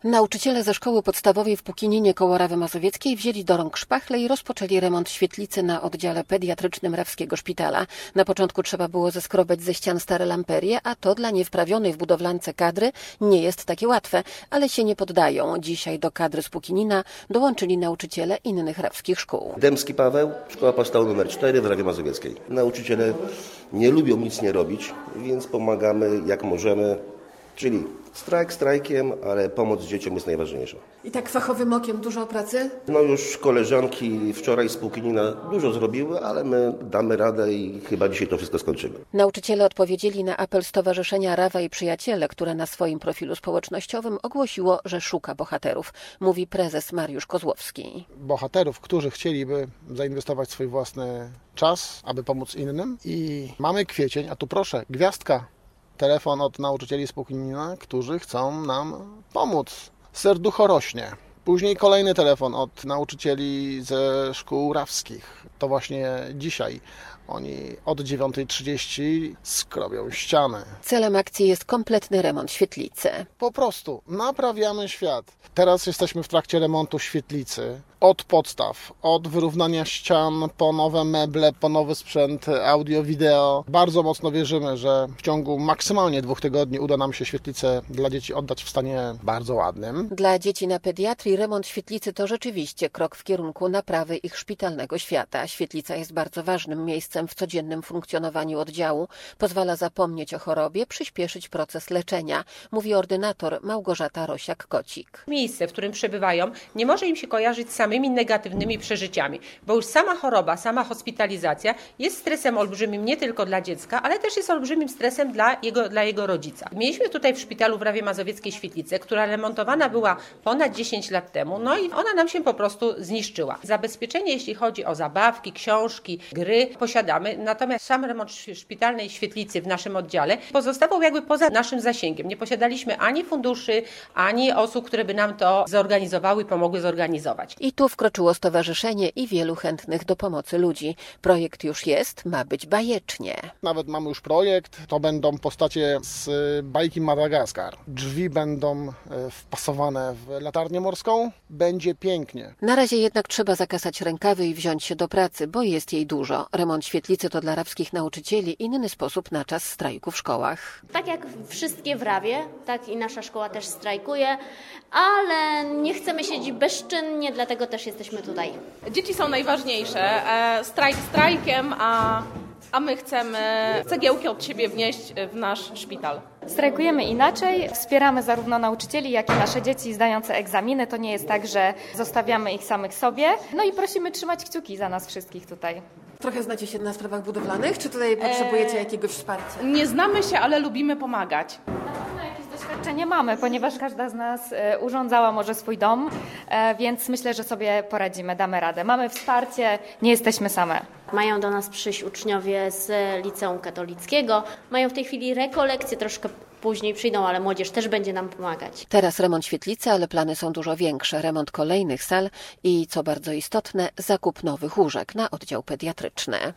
Nauczyciele ze szkoły podstawowej w Pukininie koło Rawy Mazowieckiej wzięli do rąk szpachle i rozpoczęli remont świetlicy na oddziale pediatrycznym Rawskiego Szpitala. Na początku trzeba było zeskrobać ze ścian stare lamperie, a to dla niewprawionej w budowlance kadry nie jest takie łatwe, ale się nie poddają. Dzisiaj do kadry z Pukinina dołączyli nauczyciele innych rawskich szkół. Dębski Paweł, szkoła podstawowa nr 4 w Rawie Mazowieckiej. Nauczyciele nie lubią nic nie robić, więc pomagamy jak możemy. Czyli strajk strajkiem, ale pomoc dzieciom jest najważniejsza. I tak fachowym okiem dużo pracy? No już koleżanki wczoraj z Pukinina dużo zrobiły, ale my damy radę i chyba dzisiaj to wszystko skończymy. Nauczyciele odpowiedzieli na apel Stowarzyszenia Rawa i Przyjaciele, które na swoim profilu społecznościowym ogłosiło, że szuka bohaterów, mówi prezes Mariusz Kozłowski. Bohaterów, którzy chcieliby zainwestować swój własny czas, aby pomóc innym. I mamy kwiecień, a tu proszę, gwiazdka. Telefon od nauczycieli z Pukinina, którzy chcą nam pomóc. Serducho rośnie. Później kolejny telefon od nauczycieli ze szkół rawskich. To właśnie dzisiaj. Oni od 9:30 skrobią ściany. Celem akcji jest kompletny remont świetlicy. Po prostu naprawiamy świat. Teraz jesteśmy w trakcie remontu świetlicy. Od podstaw, od wyrównania ścian, po nowe meble, po nowy sprzęt audio, wideo. Bardzo mocno wierzymy, że w ciągu maksymalnie 2 tygodni uda nam się świetlicę dla dzieci oddać w stanie bardzo ładnym. Dla dzieci na pediatrii remont świetlicy to rzeczywiście krok w kierunku naprawy ich szpitalnego świata. Świetlica jest bardzo ważnym miejscem w codziennym funkcjonowaniu oddziału. Pozwala zapomnieć o chorobie, przyspieszyć proces leczenia, mówi ordynator Małgorzata Rosiak-Kocik. Miejsce, w którym przebywają, nie może im się kojarzyć z samymi negatywnymi przeżyciami, bo już sama choroba, sama hospitalizacja jest stresem olbrzymim nie tylko dla dziecka, ale też jest olbrzymim stresem dla jego rodzica. Mieliśmy tutaj w szpitalu w Rawie Mazowieckiej świetlicę, która remontowana była ponad 10 lat temu, no i ona nam się po prostu zniszczyła. Zabezpieczenie, jeśli chodzi o zabawki, książki, gry, posiadamy, natomiast sam remont szpitalnej świetlicy w naszym oddziale pozostawał jakby poza naszym zasięgiem. Nie posiadaliśmy ani funduszy, ani osób, które by nam to zorganizowały i pomogły zorganizować. I tu wkroczyło stowarzyszenie i wielu chętnych do pomocy ludzi. Projekt już jest, ma być bajecznie. Nawet mamy już projekt, to będą postacie z bajki Madagaskar. Drzwi będą wpasowane w latarnię morską, będzie pięknie. Na razie jednak trzeba zakasać rękawy i wziąć się do pracy, bo jest jej dużo. Remont świetlicy to dla rawskich nauczycieli inny sposób na czas strajku w szkołach. Tak jak wszystkie w Rawie, tak i nasza szkoła też strajkuje, ale nie chcemy siedzieć bezczynnie, dlatego też jesteśmy tutaj. Dzieci są najważniejsze. Strajk strajkiem, a my chcemy cegiełki od siebie wnieść w nasz szpital. Strajkujemy inaczej, wspieramy zarówno nauczycieli, jak i nasze dzieci zdające egzaminy. To nie jest tak, że zostawiamy ich samych sobie. No i prosimy trzymać kciuki za nas wszystkich tutaj. Trochę znacie się na sprawach budowlanych, czy tutaj potrzebujecie jakiegoś wsparcia? Nie znamy się, ale lubimy pomagać. Doświadczenie mamy, ponieważ każda z nas urządzała może swój dom, więc myślę, że sobie poradzimy, damy radę. Mamy wsparcie, nie jesteśmy same. Mają do nas przyjść uczniowie z liceum katolickiego, mają w tej chwili rekolekcje, troszkę później przyjdą, ale młodzież też będzie nam pomagać. Teraz remont świetlicy, ale plany są dużo większe. Remont kolejnych sal i, co bardzo istotne, zakup nowych łóżek na oddział pediatryczny.